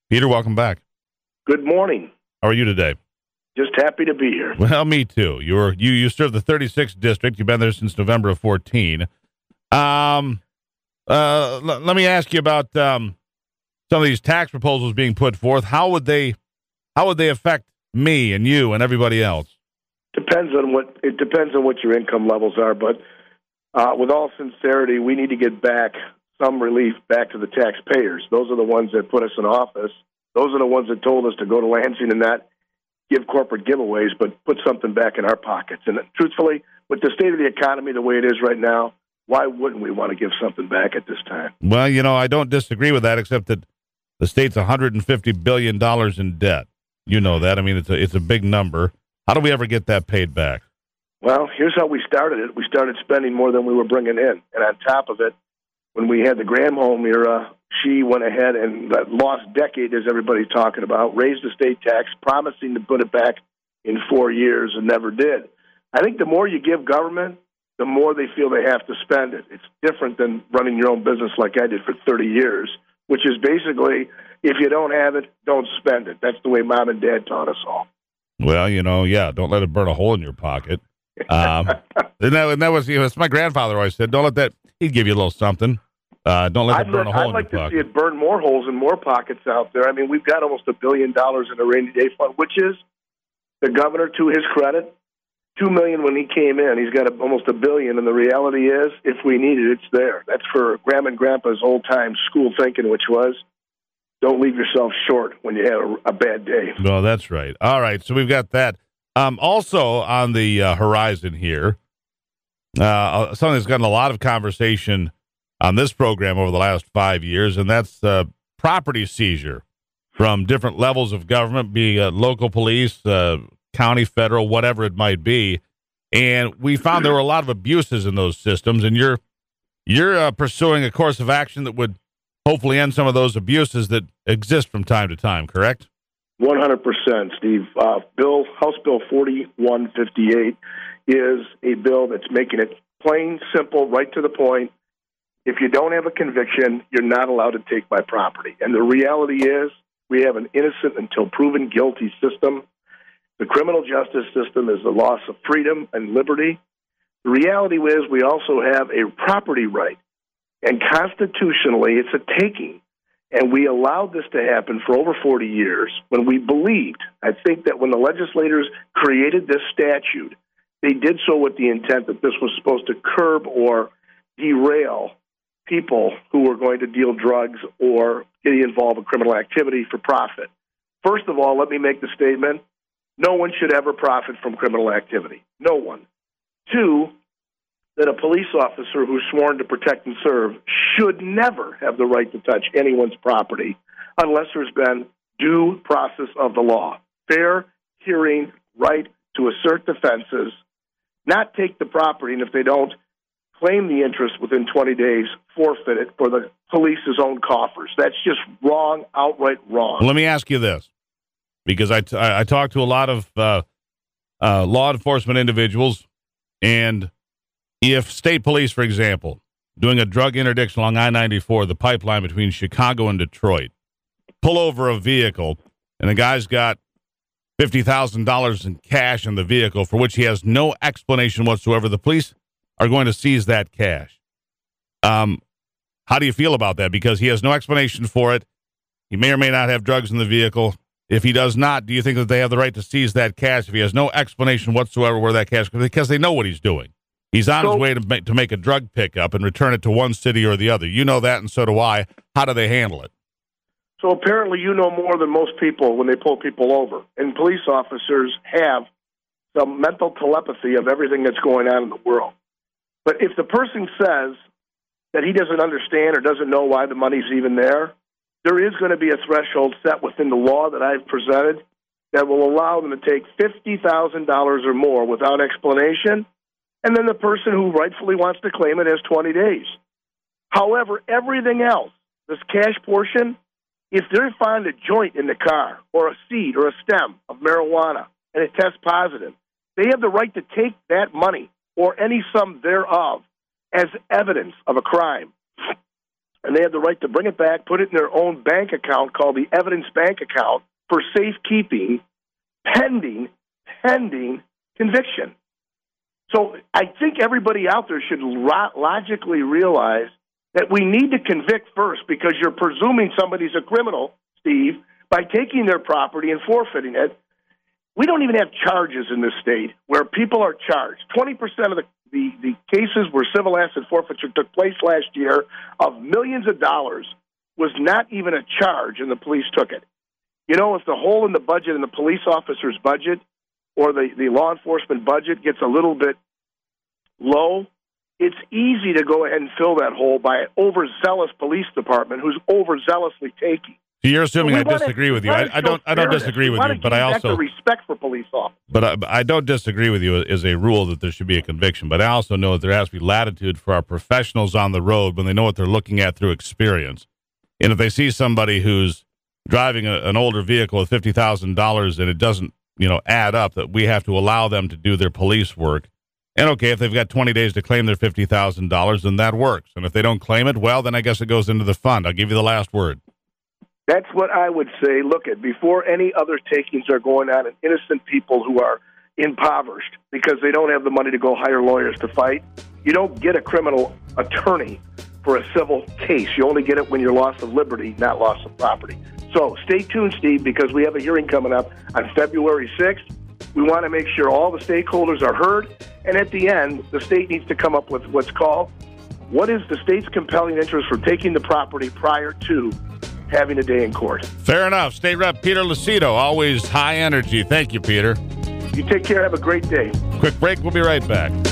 Peter, welcome back. Good morning. How are you today? Just happy to be here. Well, me too. You serve the 36th district. You've been there since November of 14. Let me ask you about some of these tax proposals being put forth. How would they affect me and you and everybody else? Depends on what your income levels are, but with all sincerity, we need to get back some relief back to the taxpayers. Those are the ones that put us in office. Those are the ones that told us to go to Lansing and not give corporate giveaways, but put something back in our pockets. And truthfully, with the state of the economy the way it is right now, why wouldn't we want to give something back at this time? Well, I don't disagree with that, except that the state's $150 billion in debt. You know that. I mean, it's a big number. How do we ever get that paid back? Well, here's how we started it. We started spending more than we were bringing in. And on top of it, when we had the Granholm era, she went ahead and that lost decade, as everybody's talking about, raised the state tax, promising to put it back in 4 years, and never did. I think the more you give government, the more they feel they have to spend it. It's different than running your own business like I did for 30 years, which is basically, if you don't have it, don't spend it. That's the way Mom and Dad taught us all. Well, don't let it burn a hole in your pocket. And that was, it's my grandfather always said, don't let that, he'd give you a little something. Don't let it burn a hole in your pocket. I'd like to see it burn more holes and more pockets out there. I mean, we've got almost $1 billion in a rainy day fund, which is, the governor, to his credit, $2 million when he came in. He's got almost $1 billion, and the reality is, if we need it, it's there. That's for Grandma and Grandpa's old-time school thinking, which was, don't leave yourself short when you have a bad day. Well, that's right. All right, so we've got that. Also on the horizon here, something that's gotten a lot of conversation on this program over the last 5 years, and that's property seizure from different levels of government, be it local police, county, federal, whatever it might be. And we found there were a lot of abuses in those systems, and you're pursuing a course of action that would hopefully end some of those abuses that exist from time to time, correct? 100%, Steve. House Bill 4158 is a bill that's making it plain, simple, right to the point. If you don't have a conviction, you're not allowed to take my property. And the reality is, we have an innocent until proven guilty system. The criminal justice system is the loss of freedom and liberty. The reality is, we also have a property right. And constitutionally, it's a taking. And we allowed this to happen for over 40 years when we believed, I think that when the legislators created this statute, they did so with the intent that this was supposed to curb or derail people who were going to deal drugs or get involved in criminal activity for profit. First of all, let me make the statement, no one should ever profit from criminal activity. No one. Two, that a police officer who's sworn to protect and serve should never have the right to touch anyone's property unless there's been due process of the law. Fair hearing, right to assert defenses, not take the property, and if they don't claim the interest within 20 days, forfeit it for the police's own coffers. That's just wrong, outright wrong. Let me ask you this, because I talk to a lot of law enforcement individuals, and if state police, for example, doing a drug interdiction along I-94, the pipeline between Chicago and Detroit, pull over a vehicle, and the guy's got $50,000 in cash in the vehicle for which he has no explanation whatsoever, the police are going to seize that cash. How do you feel about that? Because he has no explanation for it. He may or may not have drugs in the vehicle. If he does not, do you think that they have the right to seize that cash if he has no explanation whatsoever where that cash goes? Because they know what he's doing. He's on his way to make a drug pickup and return it to one city or the other. You know that, and so do I. How do they handle it? So apparently you know more than most people when they pull people over. And police officers have some mental telepathy of everything that's going on in the world. But if the person says that he doesn't understand or doesn't know why the money's even there, there is going to be a threshold set within the law that I've presented that will allow them to take $50,000 or more without explanation, and then the person who rightfully wants to claim it has 20 days. However, everything else, this cash portion, if they find a joint in the car or a seed or a stem of marijuana and it tests positive, they have the right to take that money or any sum thereof as evidence of a crime. and they have the right to bring it back, put it in their own bank account called the evidence bank account for safekeeping, pending conviction. So I think everybody out there should logically realize that we need to convict first, because you're presuming somebody's a criminal, Steve, by taking their property and forfeiting it. We don't even have charges in this state where people are charged. 20% of the cases where civil asset forfeiture took place last year of millions of dollars was not even a charge, and the police took it. You know, if the hole in the budget in the police officer's budget or the law enforcement budget gets a little bit low, it's easy to go ahead and fill that hole by an overzealous police department who's overzealously taking. So you're assuming I disagree with you. I don't disagree with you, but I also respect for police officers. But I don't disagree with you as a rule that there should be a conviction. But I also know that there has to be latitude for our professionals on the road when they know what they're looking at through experience. And if they see somebody who's driving an older vehicle with $50,000 and it doesn't, add up, that we have to allow them to do their police work. And okay, if they've got 20 days to claim their $50,000, then that works. And if they don't claim it, well, then I guess it goes into the fund. I'll give you the last word. That's what I would say. Look, before any other takings are going on, and innocent people who are impoverished because they don't have the money to go hire lawyers to fight, you don't get a criminal attorney for a civil case. You only get it when you're loss of liberty, not loss of property. So stay tuned, Steve, because we have a hearing coming up on February 6th. We want to make sure all the stakeholders are heard, and at the end, the state needs to come up with what's called, what is the state's compelling interest for taking the property prior to having a day in court. Fair enough. State Rep Peter Lucido, always high energy. Thank you, Peter. You take care. Have a great day. Quick break. We'll be right back.